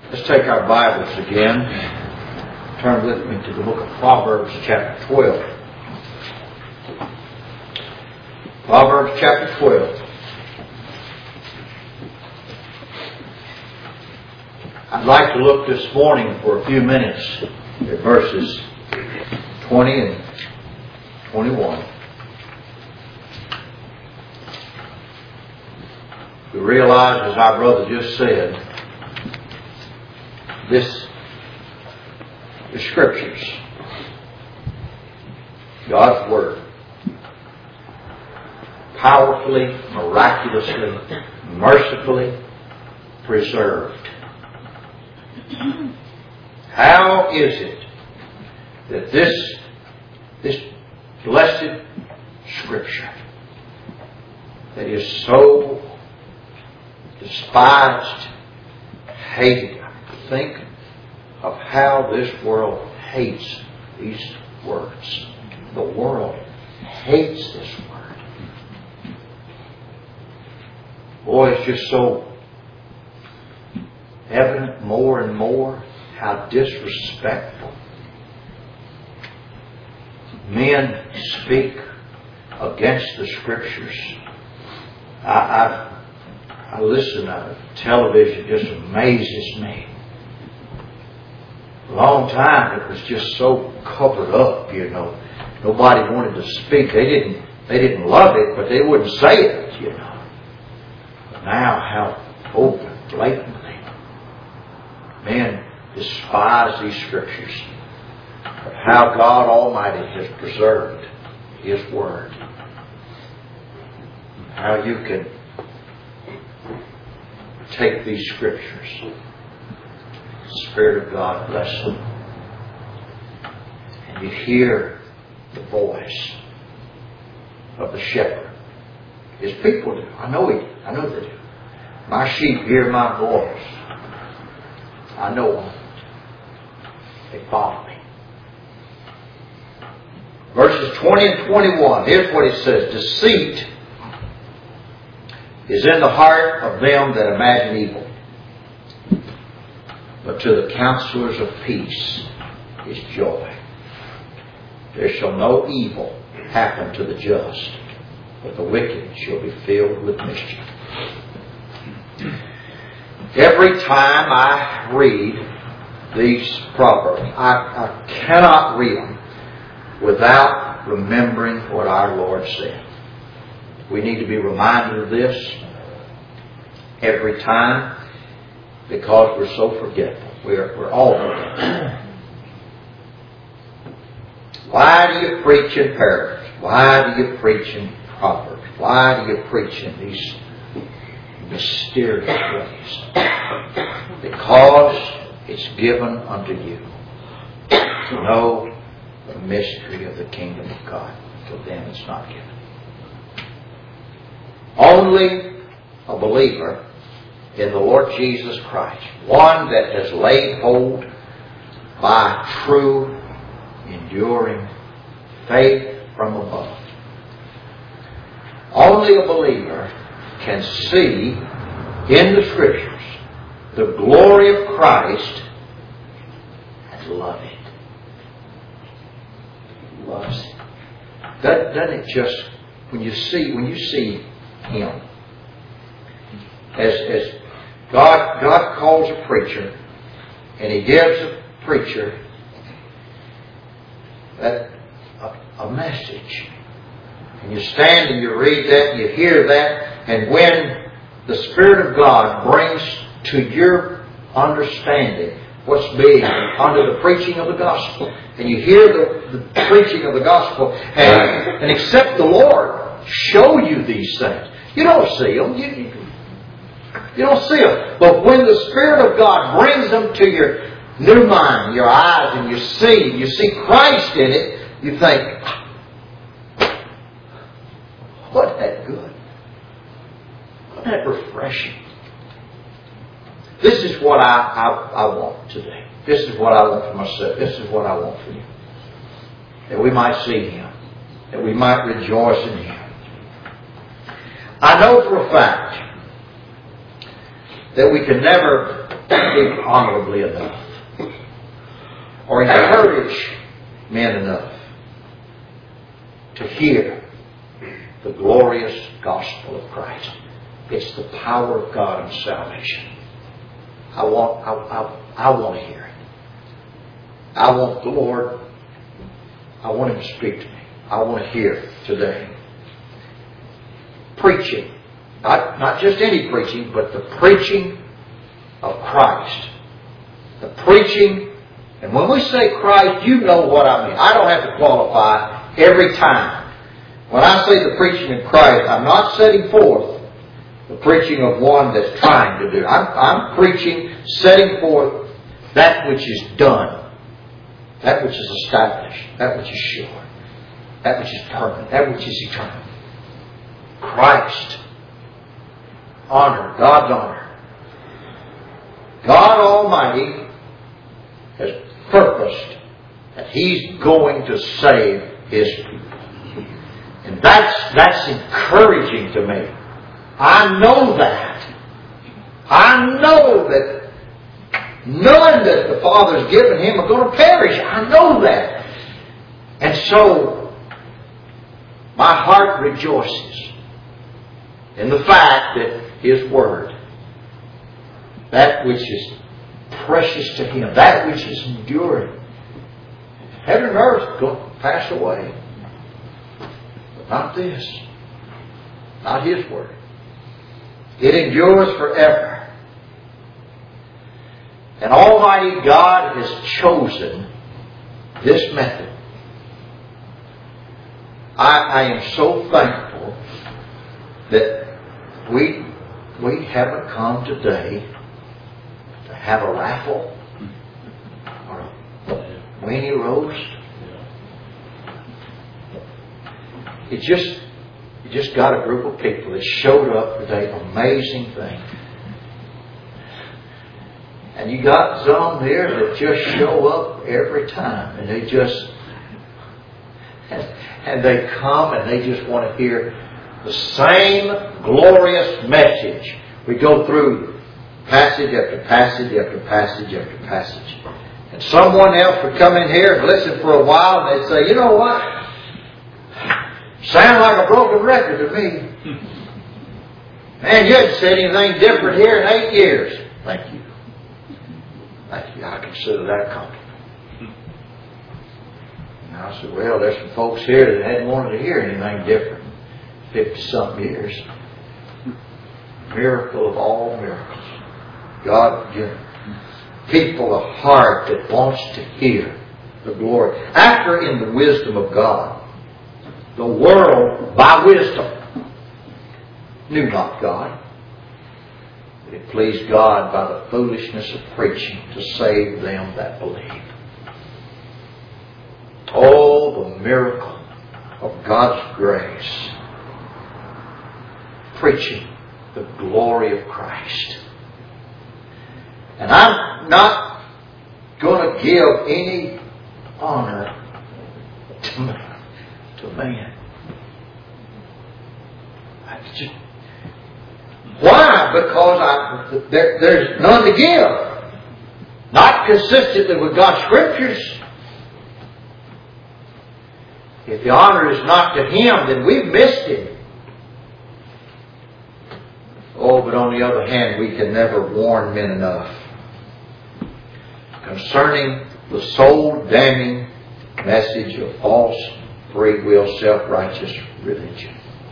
Let's take our Bibles again. Turn with me to the book of Proverbs chapter 12. Proverbs chapter 12. I'd like to look this morning for a few minutes at verses 20 and 21. We realize, as our brother just said, the Scriptures, God's Word, powerfully, miraculously, mercifully preserved. How is it that this blessed Scripture that is so despised, hated? Think of how this world hates these words. The world hates this word. Boy, it's just so evident more and more how disrespectful men speak against the Scriptures. I listen to television, it just amazes me. A long time it was just so covered up, you know. Nobody wanted to speak. They didn't love it, but they wouldn't say it, you know. But now how open, blatantly men despise these Scriptures. But how God Almighty has preserved His Word. How you can take these Scriptures. The Spirit of God bless them. And you hear the voice of the shepherd. His people do. I know He do. I know they do. My sheep hear my voice. I know them. They follow me. Verses 20 and 21. Here's what it says. Deceit is in the heart of them that imagine evil. But to the counselors of peace is joy. There shall no evil happen to the just, but the wicked shall be filled with mischief. Every time I read these Proverbs, I cannot read them without remembering what our Lord said. We need to be reminded of this every time, because we're so forgetful. We're all forgetful. Why do you preach in parables? Why do you preach in Proverbs? Why do you preach in these mysterious ways? Because it's given unto you to know the mystery of the kingdom of God. To them it's not given. Only a believer in the Lord Jesus Christ, one that has laid hold by true, enduring faith from above. Only a believer can see in the Scriptures the glory of Christ and love it. He loves it. Doesn't it just, when you see Him, as God calls a preacher, and He gives a preacher a message. And you stand and you read that and you hear that, and when the Spirit of God brings to your understanding what's being under the preaching of the gospel, and you hear the preaching of the gospel, and except the Lord show you these things. You don't see them. You don't see them. But when the Spirit of God brings them to your new mind, your eyes, and you see Christ in it, you think, wasn't that good? Wasn't that refreshing? This is what I want today. This is what I want for myself. This is what I want for you. That we might see Him. That we might rejoice in Him. I know for a fact that we can never speak honorably enough or encourage men enough to hear the glorious gospel of Christ. It's the power of God in salvation. I want to hear it. I want the Lord, I want Him to speak to me. I want to hear it today. Preaching. Not just any preaching, but the preaching of Christ. The preaching, and when we say Christ, you know what I mean. I don't have to qualify every time. When I say the preaching of Christ, I'm not setting forth the preaching of one that's trying to do. I'm preaching, setting forth that which is done, that which is established, that which is sure, that which is permanent, that which is eternal. Christ. Honor, God's honor. God Almighty has purposed that He's going to save His people. And that's encouraging to me. I know that. I know that none that the Father's given Him are going to perish. I know that. And so, my heart rejoices in the fact that His Word, that which is precious to Him, that which is enduring, heaven and earth going to pass away. But not this. Not His Word. It endures forever. And Almighty God has chosen this method. I am so thankful that we haven't come today to have a raffle or a weenie roast. It just got a group of people that showed up today. Amazing thing. And you got some here that just show up every time, and they come and they just want to hear the same glorious message. We go through passage after passage after passage after passage. And someone else would come in here and listen for a while, and they'd say, you know what? Sound like a broken record to me. Man, you hadn't said anything different here in 8 years. Thank you. Thank you. I consider that a compliment. And I said, well, there's some folks here that hadn't wanted to hear anything different 50-something years. Miracle of all miracles. God given. People of heart that wants to hear the glory. After in the wisdom of God, the world by wisdom knew not God. But it pleased God by the foolishness of preaching to save them that believe. Oh, the miracle of God's grace. Preaching the glory of Christ. And I'm not going to give any honor to man. Why? Because there's none to give. Not consistently with God's Scriptures. If the honor is not to Him, then we've missed Him. Oh, but on the other hand, we can never warn men enough concerning the soul-damning message of false, free will, self-righteous religion.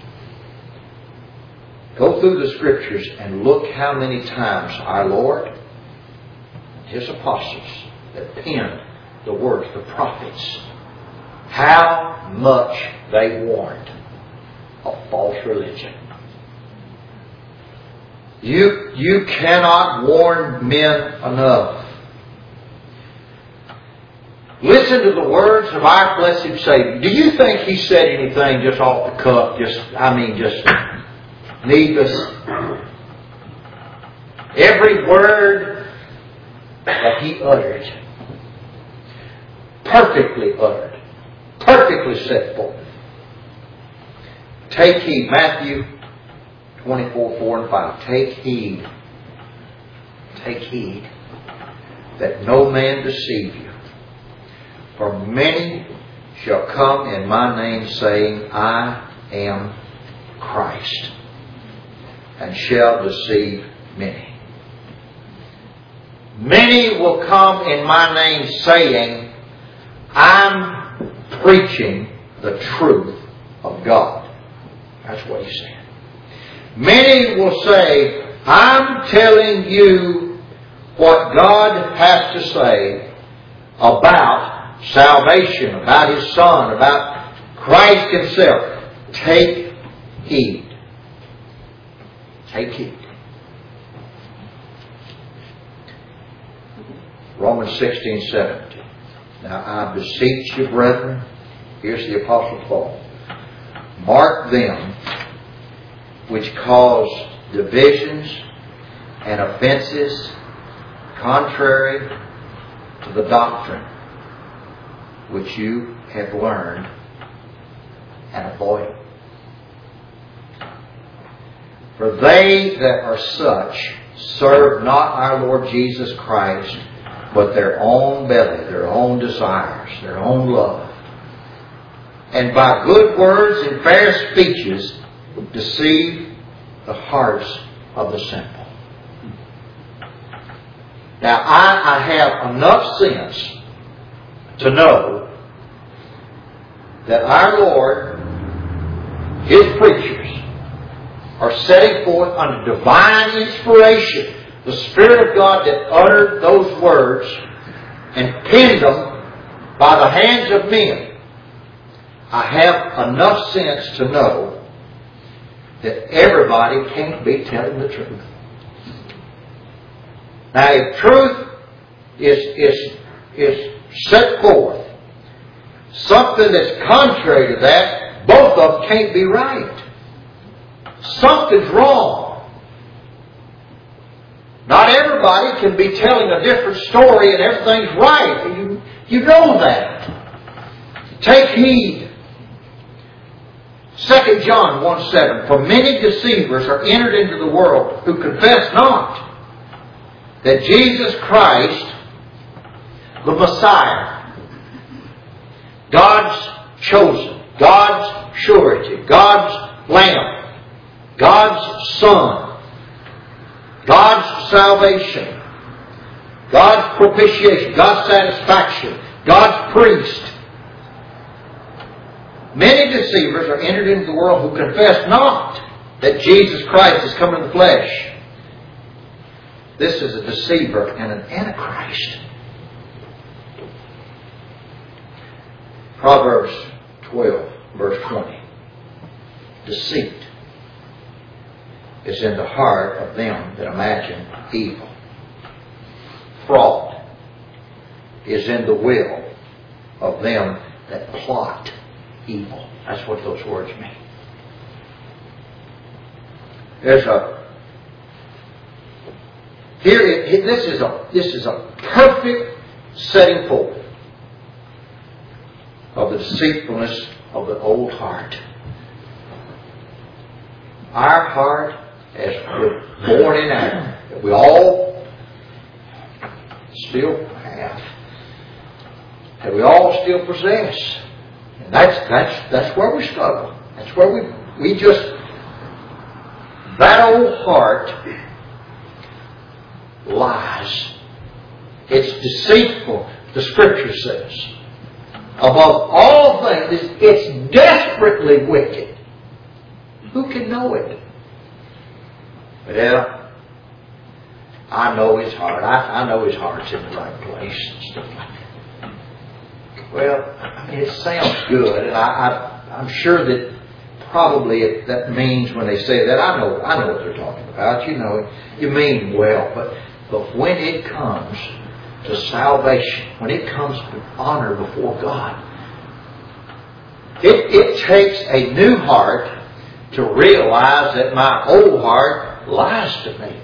Go through the Scriptures and look how many times our Lord and His apostles that penned the words, the prophets, how much they warned of false religion. You cannot warn men enough. Listen to the words of our blessed Savior. Do you think He said anything just off the cuff? Just needless? Every word that He uttered, perfectly uttered, perfectly set forth. Take heed, Matthew 24:4 and 5. Take heed take heed that no man deceive you. For many shall come in my name, saying, I am Christ, and shall deceive many. Many will come in my name, saying, I'm preaching the truth of God. That's what he said. Many will say, I'm telling you what God has to say about salvation, about His Son, about Christ Himself. Take heed. Take heed. Romans 16:17. Now I beseech you, brethren, here's the Apostle Paul, mark them which cause divisions and offenses contrary to the doctrine which you have learned, and avoid them. For they that are such serve not our Lord Jesus Christ, but their own belly, their own desires, their own love. And by good words and fair speeches deceive the hearts of the simple. Now, I have enough sense to know that our Lord, His preachers, are setting forth under divine inspiration, the Spirit of God that uttered those words and penned them by the hands of men. I have enough sense to know that everybody can't be telling the truth. Now, if truth is set forth, something that's contrary to that, both of them can't be right. Something's wrong. Not everybody can be telling a different story and everything's right. You know that. Take heed. 2 John 1:7. For many deceivers are entered into the world who confess not that Jesus Christ, the Messiah, God's chosen, God's surety, God's Lamb, God's Son, God's salvation, God's propitiation, God's satisfaction, God's priest. Many deceivers are entered into the world who confess not that Jesus Christ has come in the flesh. This is a deceiver and an antichrist. Proverbs 12, verse 20. Deceit is in the heart of them that imagine evil. Fraud is in the will of them that plot evil. That's what those words mean. This is a perfect setting forth of the deceitfulness of the old heart. Our heart, as we're born in Adam, that we all still have, that we all still possess. And that's where we struggle. That's where we just, that old heart lies. It's deceitful, the Scripture says. Above all things, it's desperately wicked. Who can know it? Well, I know his heart. I know his heart's in the right place and stuff like that. Well, I mean, it sounds good, and I'm sure that probably that means when they say that, I know what they're talking about. You know it. You mean well, but when it comes to salvation, when it comes to honor before God, it takes a new heart to realize that my old heart lies to me.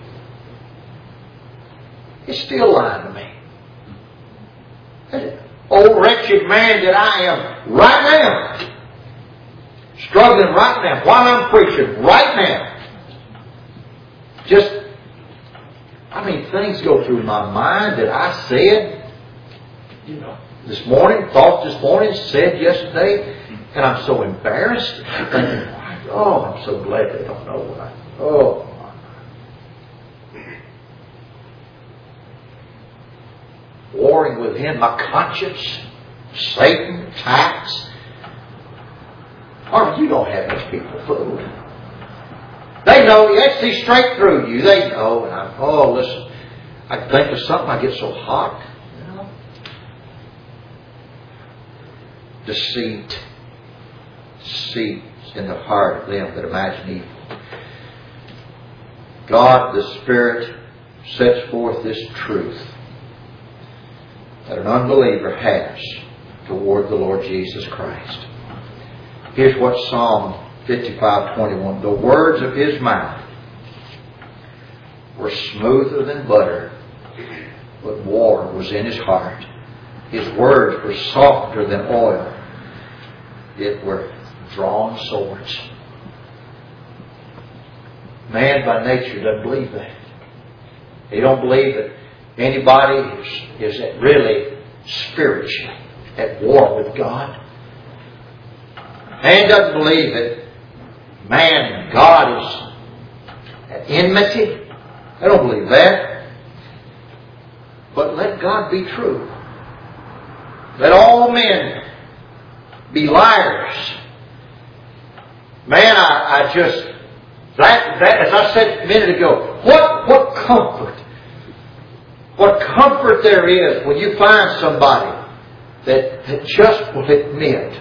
It's still lying to me. That old wretched man that I am right now, struggling right now, while I'm preaching right now, I mean, things go through my mind that I said, this morning, thought this morning, said yesterday, and I'm so embarrassed. Thinking, oh, I'm so glad they don't know what warring within my conscience, Satan, attacks. Or you don't have these people fooled. They know, they see straight through you. They know. And listen, I think of something, I get so hot. Deceit. Deceit in the heart of them that imagine evil. God, the Spirit, sets forth this truth that an unbeliever has toward the Lord Jesus Christ. Here's what Psalm 55:21. The words of His mouth were smoother than butter, but war was in His heart. His words were softer than oil. It were drawn swords. Man by nature doesn't believe that. He don't believe that anybody is really spiritually at war with God. Man doesn't believe that man and God is at enmity. They don't believe that. But let God be true. Let all men be liars. Man, I just that as I said a minute ago, what comfort there is when you find somebody that just will admit,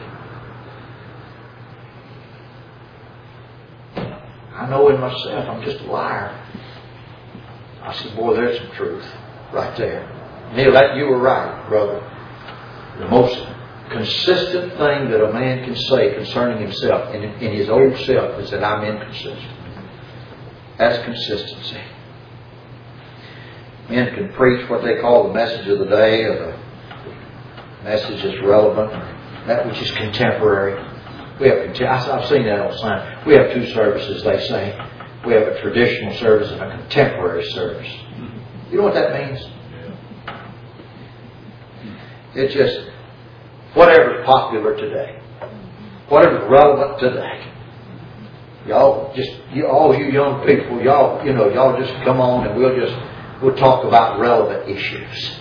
I know in myself I'm just a liar. I said, boy, there's some truth right there. Neil, you were right, brother. The most consistent thing that a man can say concerning himself in his old self is that I'm inconsistent. That's consistency. Men can preach what they call the message of the day, or the message that's relevant, or that which is contemporary. I've seen that all the time. We have two services, they say. We have a traditional service and a contemporary service. You know what that means? It's just whatever's popular today. Whatever's relevant today. All you young people, y'all just come on and we'll talk about relevant issues.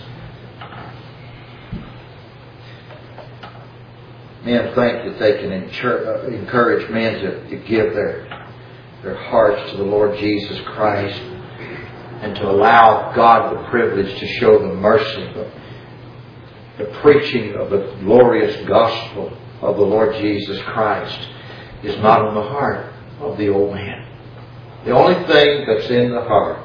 Men think that they can encourage men to give their hearts to the Lord Jesus Christ and to allow God the privilege to show them mercy. The preaching of the glorious gospel of the Lord Jesus Christ is not in the heart of the old man. The only thing that's in the heart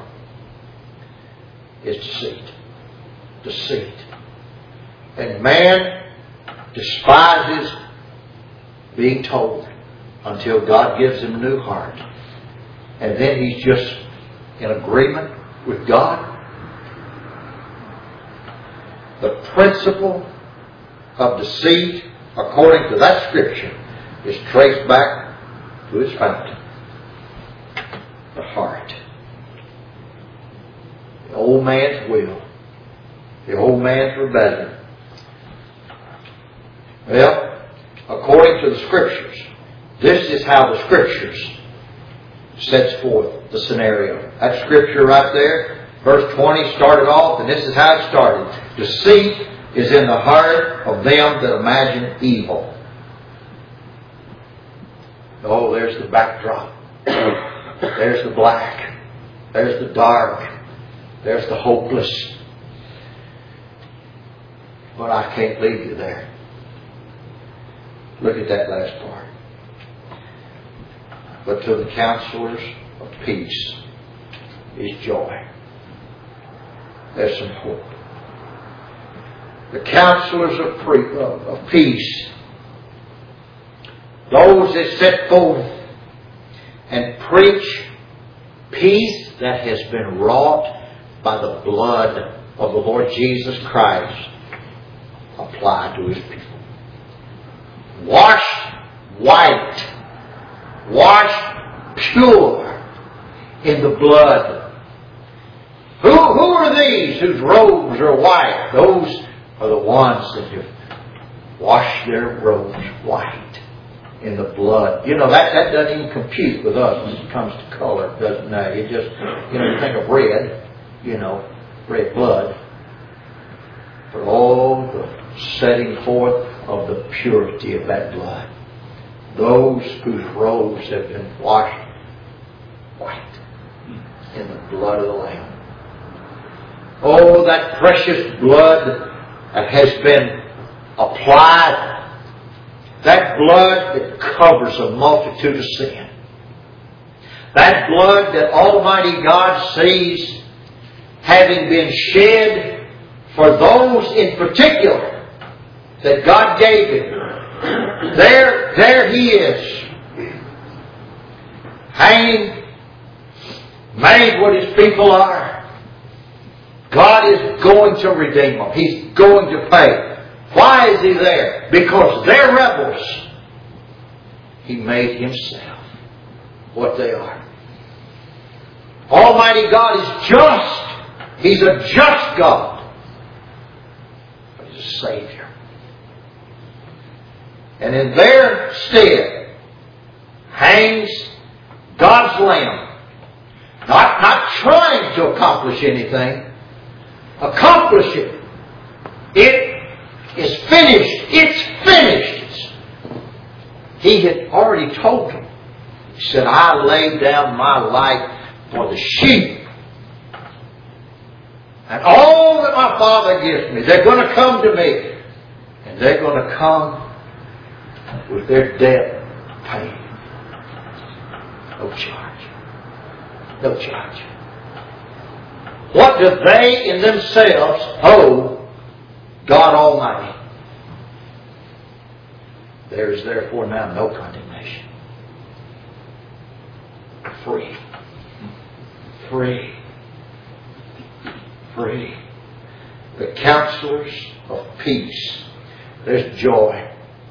is deceit. Deceit. And man despises being told until God gives him a new heart. And then he's just in agreement with God. The principle of deceit, according to that scripture, is traced back to its fountain. The heart. The old man's will. The old man's rebellion. Well, according to the Scriptures, this is how the Scriptures sets forth the scenario. That Scripture right there, verse 20 started off, and this is how it started. Deceit is in the heart of them that imagine evil. Oh, there's the backdrop. There's the black. There's the dark. There's the hopeless. But I can't leave you there. Look at that last part. But to the counselors of peace is joy. There's some hope. The counselors of peace, those that set forth and preach peace that has been wrought by the blood of the Lord Jesus Christ, apply to His people. Washed white, washed pure in the blood. Who are these whose robes are white? Those are the ones that have washed their robes white in the blood. You know, that doesn't even compute with us when it comes to color, doesn't it? It just, you think of red, red blood. But all the setting forth of the purity of that blood. Those whose robes have been washed white in the blood of the Lamb. Oh, that precious blood that has been applied. That blood that covers a multitude of sin. That blood that Almighty God sees having been shed for those in particular that God gave Him. There He is. Hanging, made what His people are. God is going to redeem them. He's going to pay. Why is He there? Because they're rebels. He made Himself what they are. Almighty God is just. He's a just God. But He's a Savior. And in their stead hangs God's Lamb. Not trying to accomplish anything. Accomplish it. It is finished. It's finished. He had already told them. He said, I laid down my life for the sheep. And all that my Father gives me, they're going to come to me. And they're going to come with their debt paid. No charge. No charge. What do they in themselves owe God Almighty? There is therefore now no condemnation. Free. Free. Free. The counselors of peace. There's joy.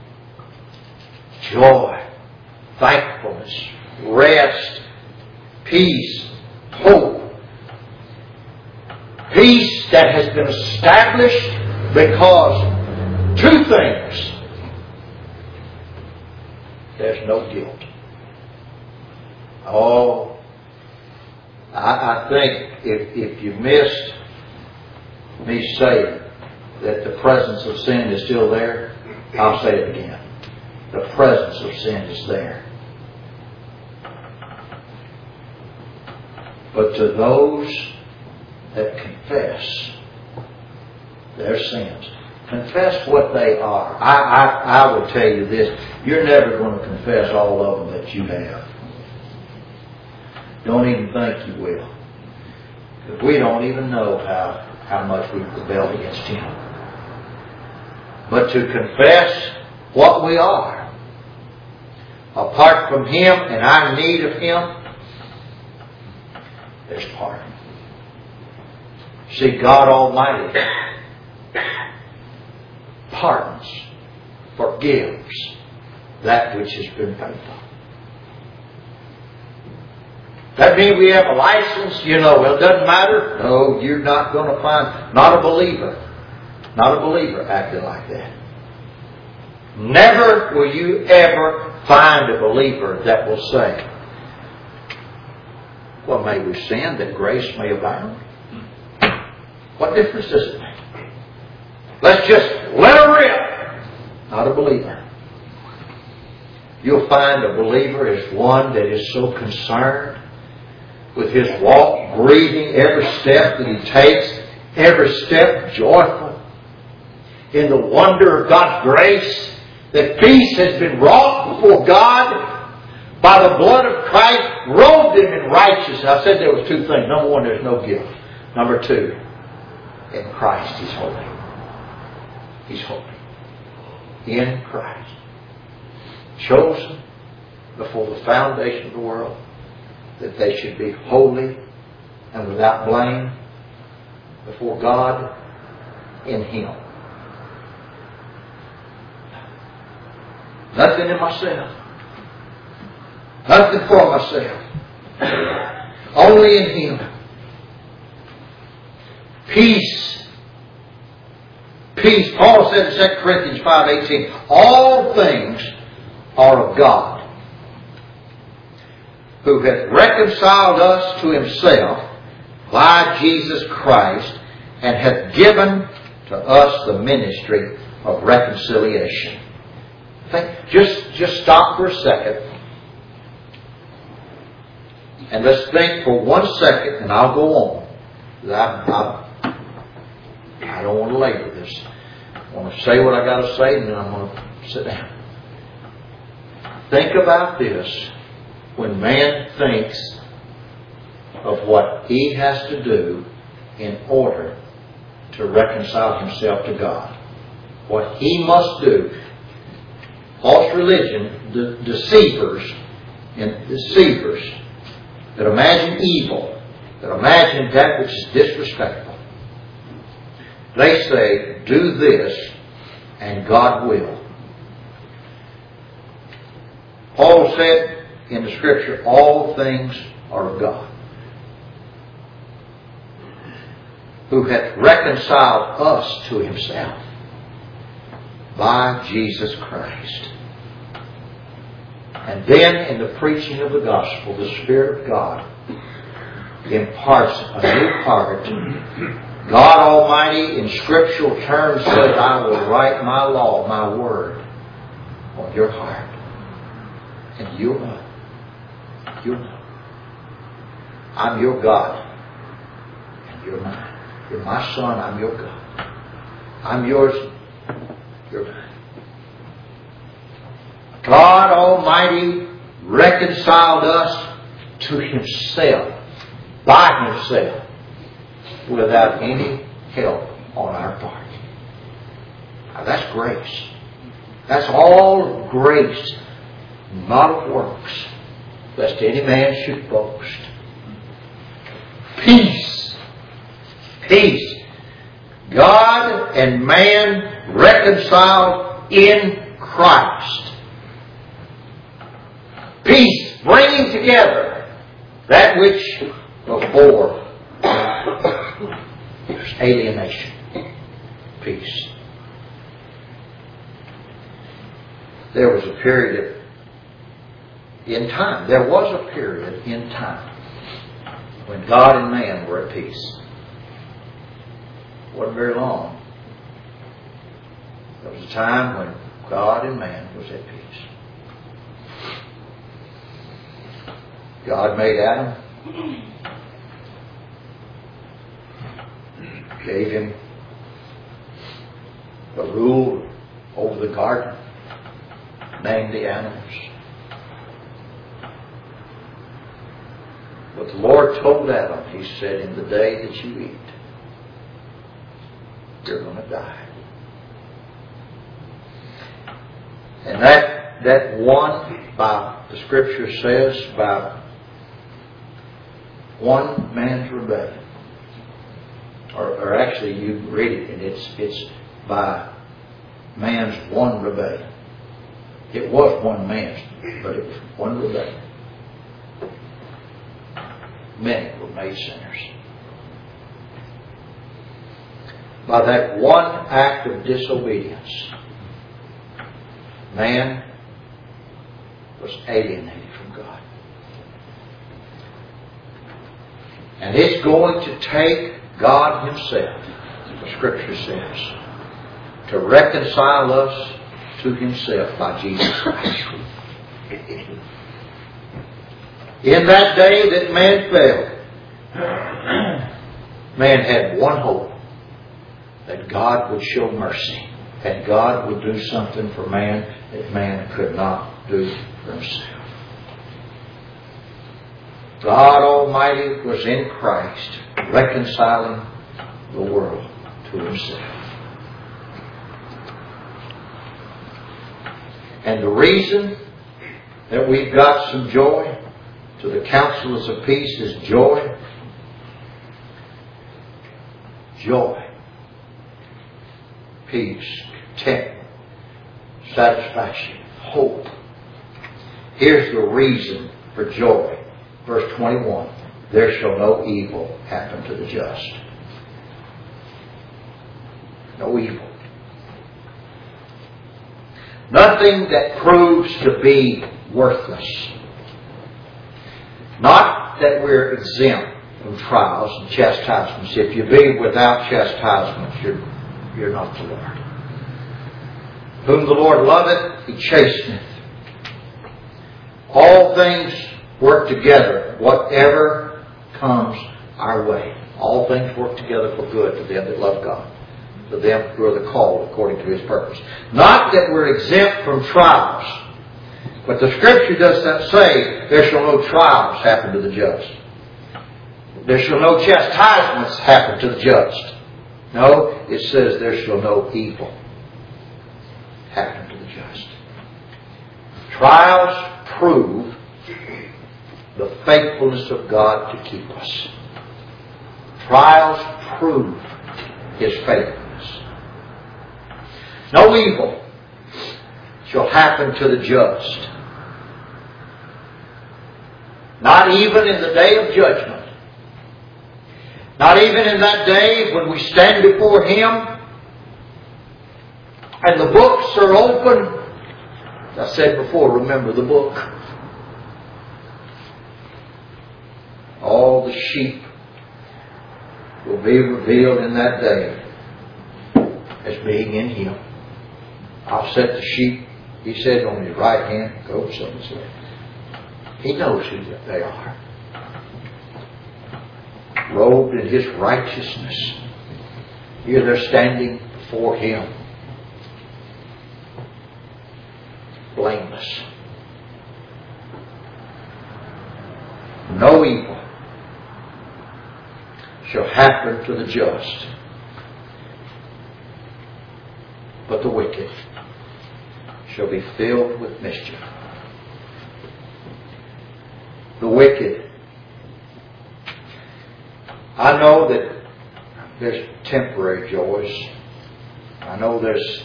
Joy. Thankfulness. Rest. Peace. Hope. Peace that has been established because two things. There's no guilt. Oh, I think if you missed me saying that the presence of sin is still there, I'll say it again. The presence of sin is there. But to those that confess their sins, confess what they are. I will tell you this. You're never going to confess all of them that you have. Don't even think you will. Because we don't even know how much we've rebelled against Him. But to confess what we are, apart from Him and our need of Him, there's pardon. See, God Almighty pardons, forgives that which has been paid for. That means we have a license, well, it doesn't matter. No, you're not going to find, not a believer acting like that. Never will you ever find a believer that will say, well, may we sin that grace may abound? What difference does it make? Let's just let her rip. Not a believer. You'll find a believer is one that is so concerned with his walk, breathing every step that he takes, every step joyful in the wonder of God's grace, that peace has been wrought before God by the blood of Christ, robed him in righteousness. I said there was two things. Number one, there's no guilt. Number two, in Christ He's holy. He's holy. In Christ. Chosen before the foundation of the world that they should be holy and without blame before God in Him. Nothing in myself. Nothing for myself. Only in Him. Peace. Peace. Paul said in 2 Corinthians 5:18, all things are of God, who hath reconciled us to himself by Jesus Christ, and hath given to us the ministry of reconciliation. Just stop for a second. And let's think for 1 second, and I'll go on. I don't want to labor this. I want to say what I got to say, and then I'm going to sit down. Think about this. When man thinks of what he has to do in order to reconcile himself to God, what he must do. False religion, deceivers that imagine evil, that imagine that which is disrespectful. They say, do this and God will. Paul said in the Scripture, all things are of God, who hath reconciled us to himself by Jesus Christ. And then in the preaching of the gospel, the Spirit of God imparts a new heart. God Almighty in scriptural terms says, I will write my law, my word, on your heart. And you'll know. You'll know. I'm your God. And you're mine. You're my son, I'm your God. I'm yours, you're mine. God Almighty reconciled us to himself, by himself, without any help on our part. Now that's grace. That's all grace, not of works, lest any man should boast. Peace. Peace. God and man reconciled in Christ. Peace, bringing together that which before was alienation. Peace. There was a period in time. There was a period in time when God and man were at peace. It wasn't very long. There was a time when God and man was at peace. God made Adam, gave him the rule over the garden, named the animals. But the Lord told Adam, he said, in the day that you eat, you're going to die. And that one, by the Scripture says, by one man's rebellion, or actually you read it, and it's by man's one rebellion. It was one man's, but it was one rebellion. Many were made sinners. By that one act of disobedience, man was alienated from God. And it's going to take God himself, the Scripture says, to reconcile us to himself by Jesus Christ. In that day that man fell, man had one hope, that God would show mercy, that God would do something for man that man could not do for himself. God Almighty was in Christ, reconciling the world to himself. And the reason that we've got some joy to the counselors of peace is joy. Joy. Peace. Contentment. Satisfaction. Hope. Here's the reason for joy. Verse 21. There shall no evil happen to the just. No evil. Nothing that proves to be worthless. Not that we're exempt from trials and chastisements. If you be without chastisements, you're not the Lord. Whom the Lord loveth, He chasteneth. All things work together, whatever comes our way. All things work together for good to them that love God, to them who are the called according to His purpose. Not that we're exempt from trials, but the Scripture does not say, there shall no trials happen to the just. There shall no chastisements happen to the just. No, it says there shall no evil happen to the just. Trials prove the faithfulness of God to keep us. Trials prove His faithfulness. No evil shall happen to the just. Not even in the day of judgment. Not even in that day when we stand before Him and the books are open. As I said before, remember the book. All the sheep will be revealed in that day as being in Him. I'll set the sheep, He said, on His right hand, goats on His left. He knows who they are. Robed in His righteousness. Here they're standing before Him. Blameless. No evil shall happen to the just, but the wicked shall be filled with mischief. The wicked. I know that there's temporary joys. I know there's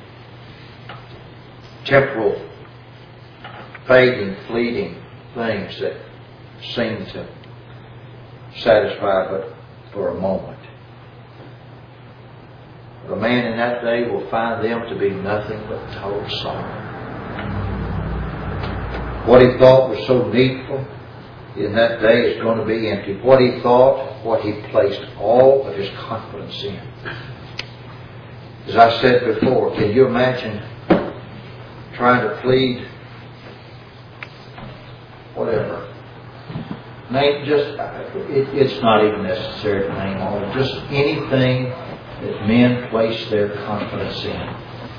temporal, fading, fleeting things that seem to satisfy but for a moment. But a man in that day will find them to be nothing but total sorrow. What he thought was so needful in that day is going to be empty. What he thought, what he placed all of his confidence in. As I said before, can you imagine trying to plead whatever? Name just, it's not even necessary to name all. Just anything that men place their confidence in.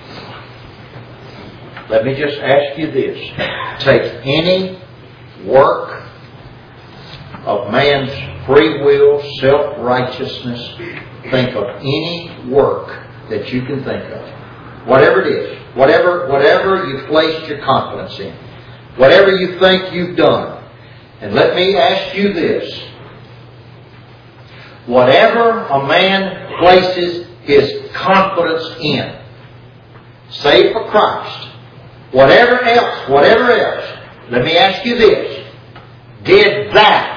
Let me just ask you this. Take any work of man's free will, self-righteousness. Think of any work that you can think of. Whatever it is. Whatever you've placed your confidence in. Whatever you think you've done. And let me ask you this. Whatever a man places his confidence in, save for Christ, whatever else, let me ask you this. Did that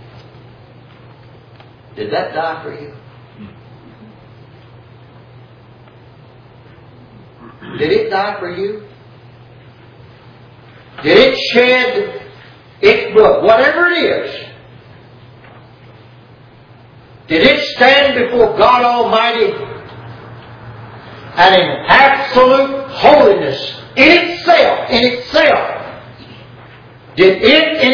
die for you? Did it die for you? Did it shed its blood? Whatever it is. Did it stand before God Almighty and in absolute holiness in itself? Did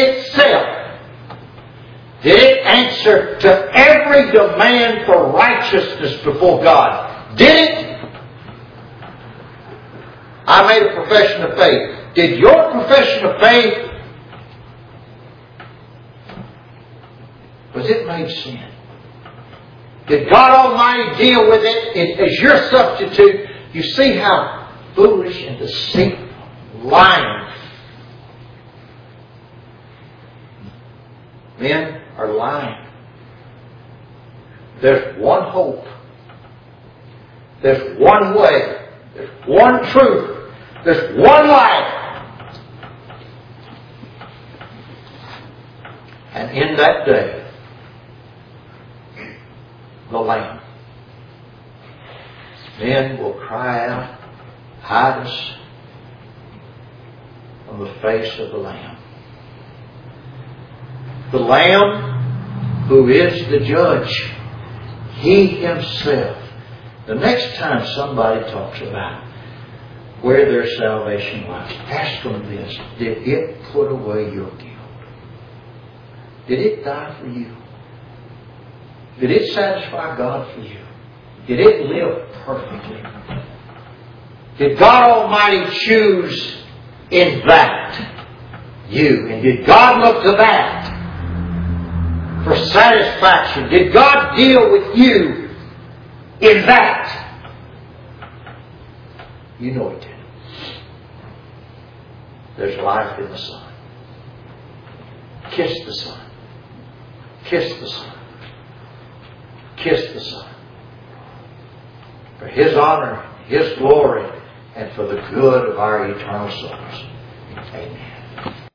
it answer to every demand for righteousness before God? Did it? I made a profession of faith. Did your profession of faith, was it made sin? Did God Almighty deal with it as your substitute? You see how foolish and deceitful, lying men are lying. There's one hope. There's one way. There's one truth. There's one life. And in that day, the Lamb Men will cry out, hide us from the face of the Lamb. The Lamb who is the judge, He Himself. The next time somebody talks about where their salvation lies, ask them this: did it put away your guilt? Did it die for you? Did it satisfy God for you? Did it live perfectly? Did God Almighty choose in that you? And did God look to that for satisfaction? Did God deal with you in that? You know He did. There's life in the Son. Kiss the Son. Kiss the Son. Kiss the Son. For His honor, His glory, and for the good of our eternal souls. Amen.